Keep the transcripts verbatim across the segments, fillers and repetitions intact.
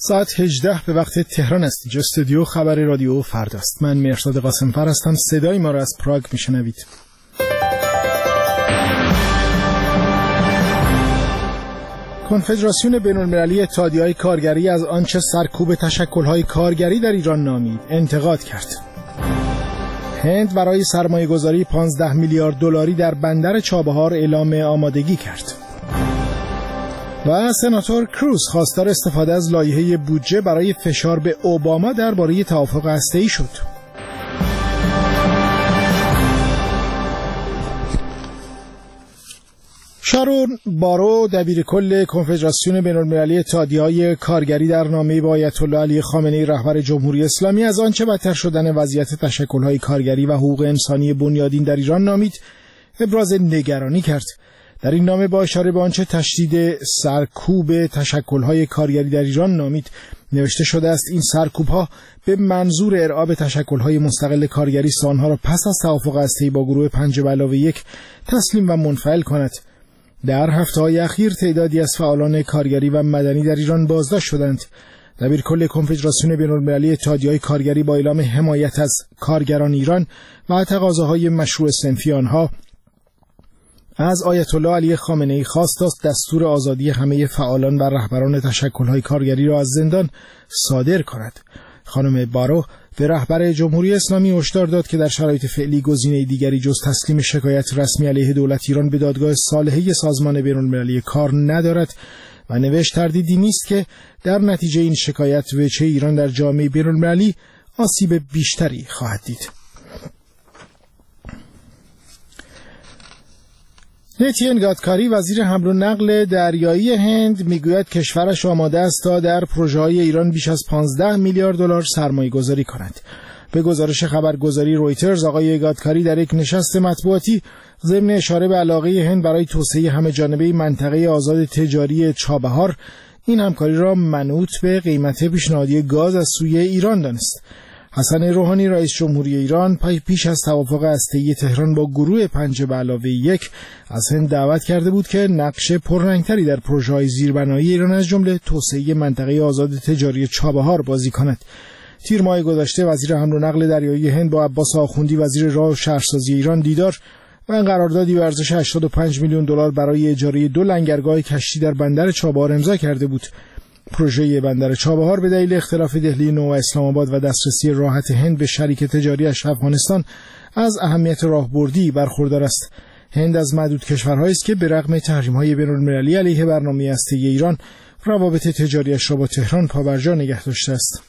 ساعت هجده به وقت تهران است. اینجا استودیو خبر رادیو فرداست. من مهرداد قاسم‌فر هستم. صدای ما را از پراگ میشنوید. کنفدراسیون بین‌المللی اتحادیه‌های کارگری از آنچه سرکوب تشکل‌های کارگری در ایران نامید انتقاد کرد. هند برای سرمایه‌گذاری پانزده میلیارد دلاری در بندر چابهار اعلام آمادگی کرد. و سناتور کروز خواستار استفاده از لایحه بودجه برای فشار به اوباما درباره توافق هسته‌ای شد. شارون بارو دبیر کل کنفدراسیون بین‌المللی اتحادیه‌های کارگری در نامه‌ای با آیت الله علی خامنه‌ای رهبر جمهوری اسلامی از آنچه بدتر شدن وضعیت تشکل‌های کارگری و حقوق انسانی بنیادین در ایران نامید ابراز نگرانی کرد. در این نامه با اشاره به آنچه تشدید سرکوب تشکل‌های کارگری در ایران نامید نوشته شده است این سرکوب‌ها به منظور ارعاب تشکل‌های مستقل کارگری است آنها را پس از توافق هسته‌ای با گروه پنج به علاوه یک تسلیم و منفعل کند. در هفته‌های اخیر تعدادی از فعالان کارگری و مدنی در ایران بازداشت شدند. دبیرکل کنفدراسیون بین‌المللی اتحادیه‌های کارگری با اعلام حمایت از کارگران ایران و تقاضاهای مشروع صنفی آنها از آیت الله علی خامنه‌ای خواست است دستور آزادی همه فعالان و رهبران تشکل‌های کارگری را از زندان صادر کند. خانم بارو به رهبر جمهوری اسلامی هشدار داد که در شرایط فعلی گزینه دیگری جز تسلیم شکایت رسمی علیه دولت ایران به دادگاه صالحه سازمان بین‌المللی کار ندارد و نوشت تردیدی نیست که در نتیجه این شکایت وجه ایران در جامعه بین‌المللی آسیب بیشتری خواهد دید. نیتین گادکاری وزیر حمل و نقل دریایی هند میگوید کشورش آماده است تا در پروژه‌های ایران بیش از پانزده میلیارد دلار سرمایه گذاری کند. به گزارش خبرگزاری رویترز آقای گادکاری در یک نشست مطبوعاتی ضمن اشاره به علاقه هند برای توسعه همه‌جانبه منطقه آزاد تجاری چابهار این همکاری را منوط به قیمت پیشنهادی گاز از سوی ایران دانست. حسن روحانی رئیس جمهوری ایران پیش از توافق هسته‌ای تهران با گروه پنج به علاوه یک از هند دعوت کرده بود که نقش پررنگتری در پروژه‌های زیربنایی ایران از جمله توسعه منطقه آزاد تجاری چابهار بازی کند. تیر ماه گذشته وزیر حمل و نقل دریایی هند با عباس آخوندی وزیر راه و شهرسازی ایران دیدار و قراردادی به ارزش هشتاد و پنج میلیون دلار برای اجاره دو لنگرگاه کشتی در بندر چابهار امضا کرده بود. پروژه بندر چابهار به دلیل اختلاف دهلی نو و اسلام آباد و دسترسی راحت هند به شریک تجاریش افغانستان از اهمیت راهبردی برخوردار است. هند از معدود کشورهایی است که به رغم تحریم‌های بین‌المللی علیه برنامه هسته‌ای ایران روابط تجاریش را با تهران پابرجا نگه داشته است.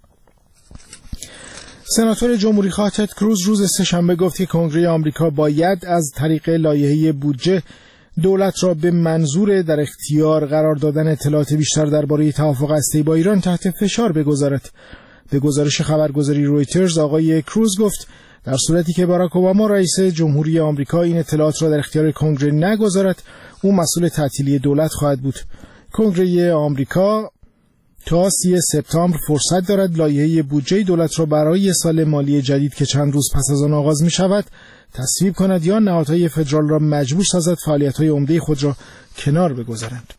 سناتور جمهوری‌خواه تد کروز روز سه‌شنبه گفت که کنگره آمریکا باید از طریق لایحه بودجه دولت را به منظور در اختیار قرار دادن اطلاعات بیشتر درباره توافق هسته‌ای با ایران تحت فشار بگذارد. به گزارش خبرگزاری رویترز آقای کروز گفت در صورتی که باراک اوباما رئیس جمهوری آمریکا این اطلاعات را در اختیار کنگره نگذارد او مسئول تعطیلی دولت خواهد بود. کنگره آمریکا تا سی سپتامبر فرصت دارد لایحه بودجه دولت را برای سال مالی جدید که چند روز پس از آن آغاز می شود تصویب کند یا نهادهای فدرال را مجبور سازد فعالیت‌های عمده خود را کنار بگذارند.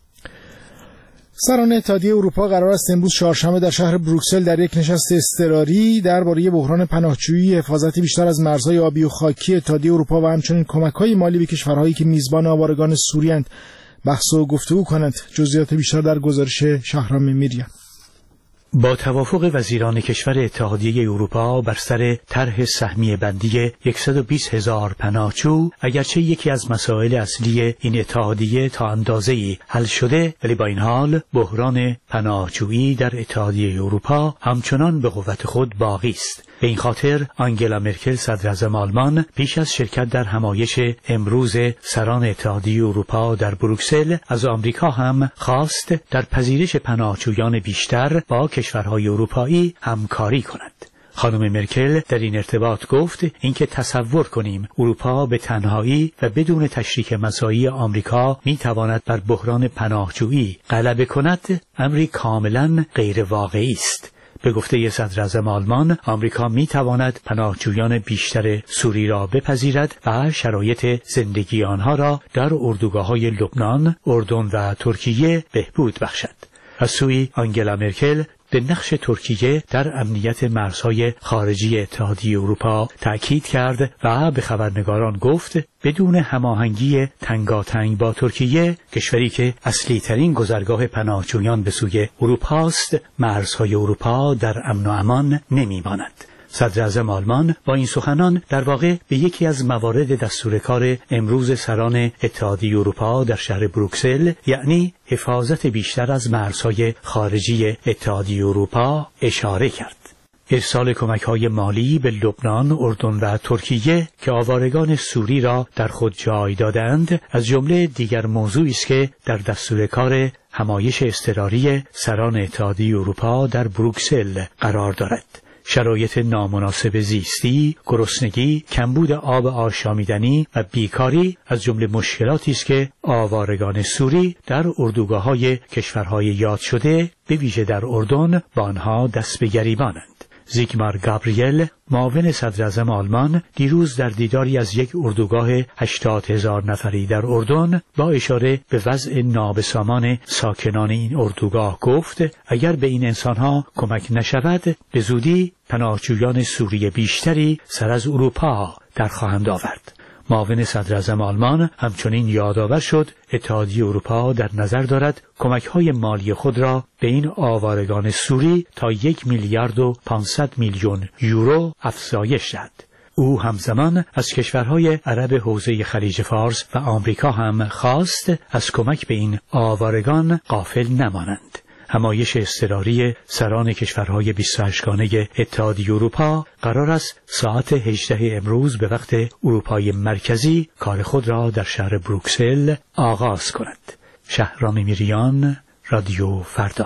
سران اتحادیه اروپا قرار است امروز چهارشنبه در شهر بروکسل در یک نشست اضطراری درباره بحران پناهجویی، حفاظت بیشتر از مرزهای آبی و خاکی اتحادیه اروپا و همچنین کمک‌های مالی به کشورهایی که میزبان آوارگان سوری‌اند بحث و گفتگو کنند. جزئیات بیشتر در گزارش شهرام میریان. با توافق وزیران کشور اتحادیه اروپا بر سر طرح سهمیه بندی صد و بیست هزار پناهجو، اگرچه یکی از مسائل اصلی این اتحادیه تا اندازه‌ای حل شده، ولی با این حال بحران پناهجویی در اتحادیه اروپا همچنان به قوت خود باقی است. به این خاطر آنگلا مرکل صدراعظم آلمان پیش از شرکت در همایش امروز سران اتحادیه اروپا در بروکسل از آمریکا هم خواست در پذیرش پناهجویان بیشتر با کشورهای اروپایی همکاری کند. خانم مرکل در این ارتباط گفت اینکه تصور کنیم اروپا به تنهایی و بدون تشریک مساعی آمریکا میتواند بر بحران پناهجویی غلبه کند امری کاملا غیر واقعی است. به گفته صدراعظم آلمان، آمریکا می تواند پناهجویان بیشتر سوری را بپذیرد و شرایط زندگی آنها را در اردوگاه‌های لبنان، اردن و ترکیه بهبود بخشد. از سوی آنگلا مرکل به نقش ترکیه در امنیت مرزهای خارجی اتحادیه اروپا تأکید کرد و به خبرنگاران گفت بدون هماهنگی تنگاتنگ با ترکیه، کشوری که اصلی ترین گذرگاه پناهجویان به سوی اروپا است، مرزهای اروپا در امن و امان نمی‌ماند. صدر اعظم آلمان با این سخنان در واقع به یکی از موارد دستور کار امروز سران اتحادیه اروپا در شهر بروکسل، یعنی حفاظت بیشتر از مرزهای خارجی اتحادیه اروپا اشاره کرد. ارسال کمک‌های مالی به لبنان، اردن و ترکیه که آوارگان سوری را در خود جای دادند، از جمله دیگر موضوعی است که در دستور کار همایش اضطراری سران اتحادیه اروپا در بروکسل قرار دارد. شرایط نامناسب زیستی، گرسنگی، کمبود آب آشامیدنی و بیکاری از جمله مشکلاتی است که آوارگان سوری در اردوگاه‌های کشورهای یاد شده، به ویژه در اردن، با آنها دست به گریبانند. زیگمار گابریل، معاون صدر اعظم آلمان، دیروز در دیداری از یک اردوگاه هشتاد هزار نفری در اردن با اشاره به وضع نابسامان ساکنان این اردوگاه گفت اگر به این انسانها کمک نشود، به زودی پناهجویان سوری بیشتری سر از اروپا در خواهند آورد. معاون صدر اعظم آلمان همچنین یادآور شد اتحادیه اروپا در نظر دارد کمک‌های مالی خود را به این آوارگان سوری تا یک میلیارد و پانصد میلیون یورو افزایش دهد. او همزمان از کشورهای عرب حوزه خلیج فارس و آمریکا هم خواست از کمک به این آوارگان غافل نمانند. همایش اضطراری سران کشورهای بیست و هشت گانه اتحادیه اروپا قرار است ساعت هجده امروز به وقت اروپای مرکزی کار خود را در شهر بروکسل آغاز کند. شهرام میریان، رادیو فردا.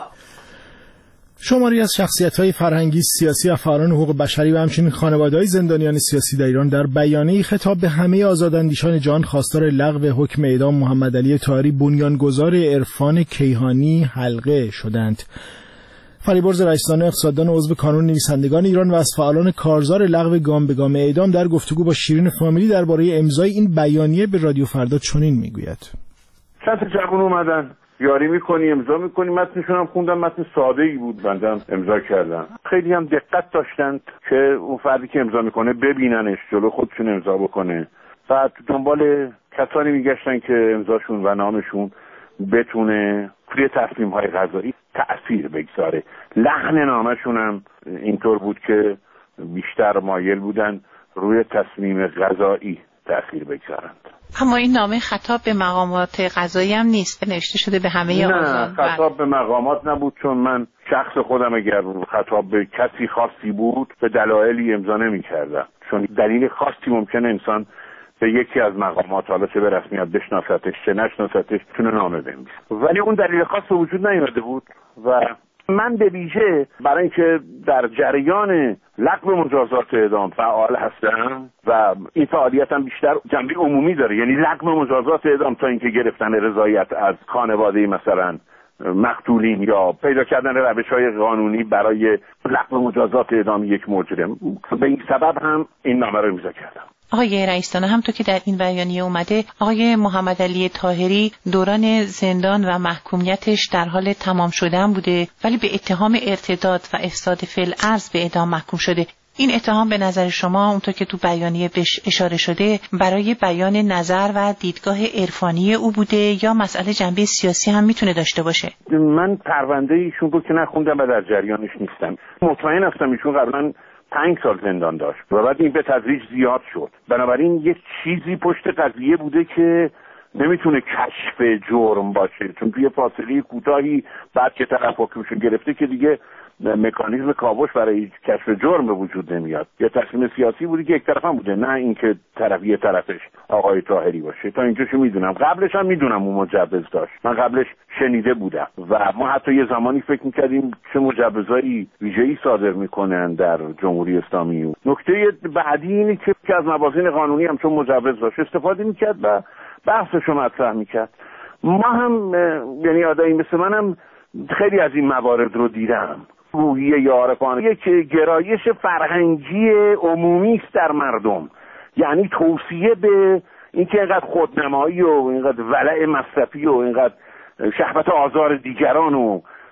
شماری از شخصیت‌های فرهنگی، سیاسی و فعالان حقوق بشری و همچنین خانواده‌های زندانیان سیاسی در ایران در بیانیه‌ای خطاب به همه آزاداندیشان جهان خواستار لغو حکم اعدام محمدعلی طاهری بنیانگذار عرفان کیهانی حلقه شدند. فریبرز رئیس‌دانه اقتصاددان و عضو کانون نویسندگان ایران و از فعالان کارزار لغو گام به گام اعدام در گفتگو با شیرین فامیلی درباره امضای این بیانیه به رادیو فردا چنین میگوید: چند تا جوان اومدن یاری میکنی امضا میکنی، متنشون هم خوندم، متن ساده ای بود، بندم امضا کردم. خیلی هم دقت داشتند که اون فردی که امضا میکنه ببیننش جلو خودشون امضا بکنه. بعد دنبال کسانی میگشتن که امضاشون و نامشون بتونه توی تصمیم های قضایی تأثیر بگذاره. لحن نامشون هم اینطور بود که بیشتر مایل بودن روی تصمیم قضایی تأثیر بگذارند. اما این نامه خطاب به مقامات قضایی هم نیست، نوشته شده به همه آزاد. نه، خطاب به مقامات نبود، چون من شخص خودم اگر خطاب به کسی خاصی بود به دلایلی امضا نمی‌کردم، چون دلیل خاصی ممکنه انسان به یکی از مقامات، حالا چه به رسمیت بشناستش چه نشناستش، تونه نامه بنویسه، ولی اون دلیل خاص به وجود نیامده بود. و من به ویژه برای اینکه در جریان لغو مجازات اعدام فعال هستم و این فعالیت هم بیشتر جنبه عمومی داره، یعنی لغو مجازات اعدام تا اینکه گرفتن رضایت از خانواده مثلا مقتولین یا پیدا کردن روش‌های قانونی برای لغو مجازات اعدام یک مجرم. به این سبب هم این نامه رو امضا کردم. آقای رئیس‌دانه، همونطور که در این بیانیه اومده، آقای محمدعلی طاهری دوران زندان و محکومیتش در حال تمام شدن بوده، ولی به اتهام ارتداد و افساد فی‌الارض به اعدام محکوم شده. این اتهام به نظر شما اونطور که تو بیانیه بهش اشاره شده برای بیان نظر و دیدگاه عرفانی او بوده یا مسئله جنبه سیاسی هم میتونه داشته باشه؟ من پرونده ایشون رو که نخوندم و در جریانش نیستم. مطمئن هستم ایشون قبلا پنج سال زندان داشت و بعد این به تدریج زیاد شد. بنابراین یه چیزی پشت قضیه بوده که نمیتونه کشف جرم باشه، چون توی فاصله کوتاهی بعد که طرف حکمشو گرفته که دیگه مکانیزم کاوش برای کشف جرم به وجود نمیاد. یه تصمیم سیاسی بودی که یک طرف هم بوده، نه اینکه طرفی طرفش آقای طاهری باشه. تا اینجاشو میدونم. قبلش هم میدونم اون مجوز داشت، من قبلش شنیده بودم و ما حتی یه زمانی فکر میکردیم چه مجوزایی ویژه‌ای صادر میکنن در جمهوری اسلامی. نکته بعدی اینه که از موازین قانونی هم چون مجوز داشت استفاده میکرد و بحثشو مطرح میکرد. ما هم یعنی آدمی مثل منم خیلی از این موارد رو دیدم. روحیه یا عارفانه یک گرایش فرهنگی عمومی است در مردم، یعنی توصیه به اینکه اینقدر خودنمایی و اینقدر ولع مصرفی و اینقدر شهوت آزار دیگران و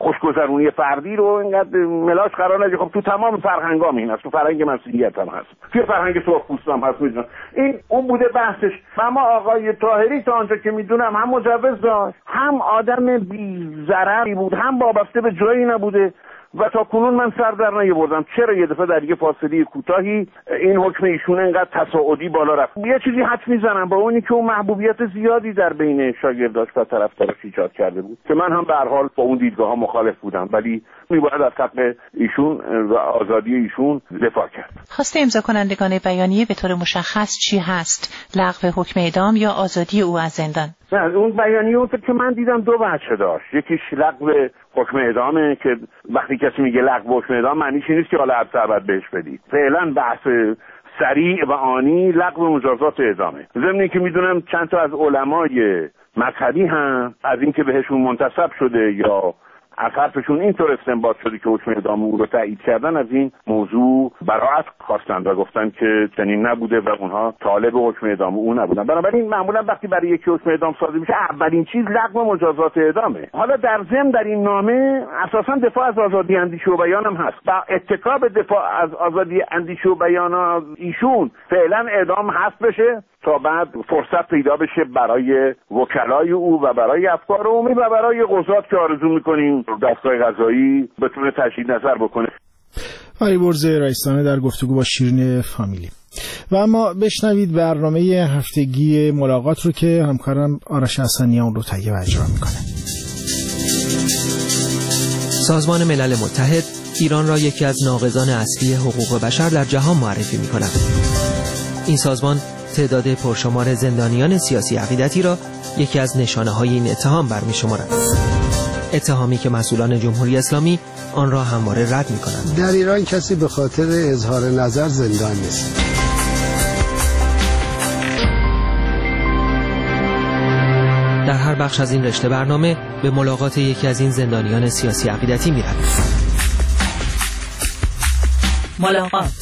خوشگذرونی فردی رو اینقدر ملاش قرار ندید. خب تو تمام فرهنگام این هست، تو فرهنگ مسیحیت هم هست، تو فرهنگ سرخپوست هم هست. میدونم این اون بوده بحثش. اما آقای طاهری تا آنجا که میدونم هم مجوز داشت، هم آدم بی ضرری بود، هم وابسته به جایی نبوده و تا کنون من سر در نیاوردم چرا یه دفعه در یه فاصله کوتاهی این حکم ایشون انقدر تصاعدی بالا رفت. یه چیزی حد میزنم با اونی که اون محبوبیت زیادی در بین شاگرداش و طرفداراش ایجاد کرده بود که من هم به هر حال با اون دیدگاه‌ها مخالف بودم، ولی میباید از حق ایشون و آزادی ایشون دفاع کرد. خواسته امضا کنندگان بیانیه به طور مشخص چی هست؟ لغو حکم اعدام یا آزادی او از زندان؟ نه، اون بیانیه که من دیدم دو بچه داشت. یکیش لغو حکم اعدامه که وقتی کسی میگه لغو حکم اعدام معنیش این نیست که حالا حبس ابد بهش بدید. فعلا بحث سریع و آنی لغو مجازات اعدامه. ضمن که میدونم چند تا از علمای مذهبی هم از اینکه بهشون منتسب شده یا از حرفشون اینطور استنباط شده که حکم اعدام او رو تایید کردن، از این موضوع براءت خواستند و گفتن که چنین نبوده و اونها طالب حکم اعدام او نبودن. بنابراین معمولا وقتی برای یکی حکم اعدام صادر میشه اولین چیز لغو مجازات اعدامه. حالا در ضمن در این نامه اساسا دفاع از آزادی اندیشه و بیان هم هست. با اتکا به دفاع از آزادی اندیشه و بیان ایشون فعلا اعدام حذف بشه تا بعد فرصت پیدا بشه برای وکلای او و برای افکار عمومی و برای قضات که آرزو میکنیم دستگاه قضایی بتونه تجدید نظر بکنه. آقای برزه رئیسانه در گفتگو با شیرین فامیلی. و اما بشنوید برنامه هفتگی ملاقات رو که همکارم آرش حسنیان رو تهیه و اجرا میکنه. سازمان ملل متحد ایران را یکی از ناقضان اصلی حقوق بشر در جهان معرفی میکند. این سازمان تعداد پرشمار زندانیان سیاسی عقیدتی را یکی از نشانه‌های این اتهام برمی‌شمارد. اتهامی که مسئولان جمهوری اسلامی آن را همواره رد می‌کنند. در ایران کسی به خاطر اظهار نظر زندان نیست. در هر بخش از این رشته برنامه به ملاقات یکی از این زندانیان سیاسی عقیدتی می‌رویم. ملاقات.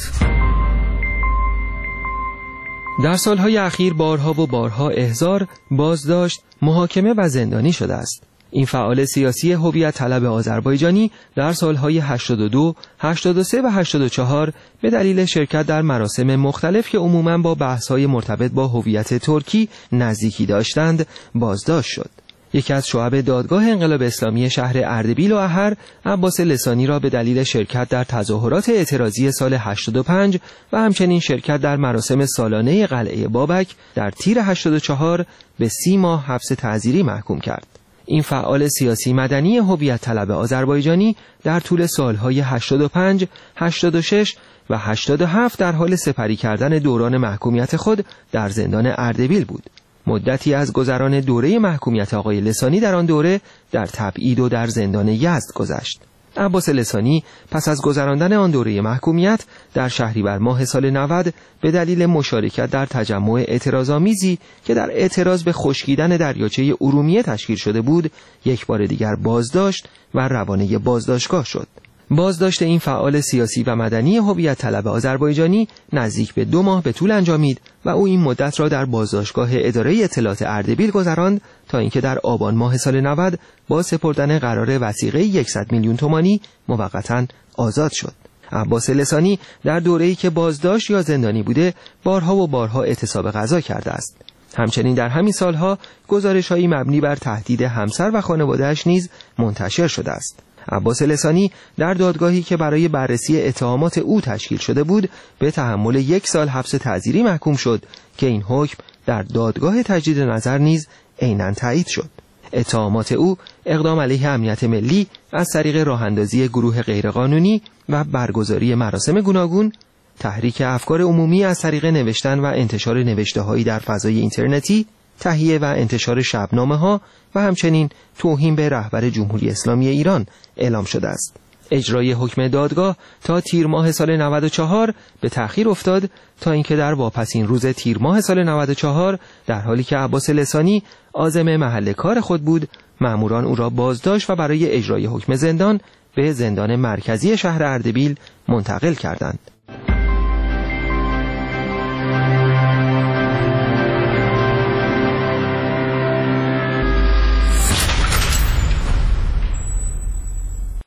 در سالهای اخیر بارها و بارها احضار، بازداشت، محاکمه و زندانی شده است. این فعال سیاسی هویت طلب آذربایجانی در سالهای هشتاد و دو، هشتاد و سه و هشتاد و چهار به دلیل شرکت در مراسم مختلف که عموماً با بحث‌های مرتبط با هویت ترکی نزدیکی داشتند، بازداشت شد. یکی از شعب دادگاه انقلاب اسلامی شهر اردبیل و احر، عباس لسانی را به دلیل شرکت در تظاهرات اعتراضی سال هشتاد و پنج و همچنین شرکت در مراسم سالانه قلعه بابک در تیر هشتاد و چهار به سی ماه حبس تعزیری محکوم کرد. این فعال سیاسی مدنی هویت طلب آذربایجانی در طول سالهای هشتاد و پنج، هشتاد و شش و هشتاد و هفت در حال سپری کردن دوران محکومیت خود در زندان اردبیل بود. مدتی از گذران دوره محکومیت آقای لسانی در آن دوره در تبعید و در زندان یزد گذشت. عباس لسانی پس از گذراندن آن دوره محکومیت در شهریور ماه سال نود به دلیل مشارکت در تجمع اعتراض‌آمیزی که در اعتراض به خشکیدن دریاچه ارومیه تشکیل شده بود، یک بار دیگر بازداشت و روانه بازداشتگاه شد. بازداشت این فعال سیاسی و مدنی هویت طلب آذربایجانی نزدیک به دو ماه به طول انجامید و او این مدت را در بازداشتگاه اداره اطلاعات اردبیل گذراند تا اینکه در آبان ماه سال نود با سپردن قرار وثیقه صد میلیون تومانی موقتا آزاد شد. عباس لسانی در دوره‌ای که بازداشت یا زندانی بوده بارها و بارها اعتصاب غذا کرده است. همچنین در همین سالها گزارش‌هایی مبنی بر تهدید همسر و خانواده‌اش نیز منتشر شده است. عباس لسانی در دادگاهی که برای بررسی اتهامات او تشکیل شده بود به تحمل یک سال حبس تعزیری محکوم شد که این حکم در دادگاه تجدید نظر نیز عیناً تایید شد. اتهامات او اقدام علیه امنیت ملی از طریق راه‌اندازی گروه غیرقانونی و برگزاری مراسم گوناگون، تحریک افکار عمومی از طریق نوشتن و انتشار نوشته‌هایی در فضای اینترنتی، تهیه و انتشار شبنامه‌ها و همچنین توهین به رهبر جمهوری اسلامی ایران اعلام شده است. اجرای حکم دادگاه تا تیر ماه سال نود و چهار به تأخیر افتاد تا اینکه در واپسین روز تیر ماه سال نود و چهار در حالی که عباس لسانی عازم محل کار خود بود، مأموران او را بازداشت و برای اجرای حکم زندان به زندان مرکزی شهر اردبیل منتقل کردند.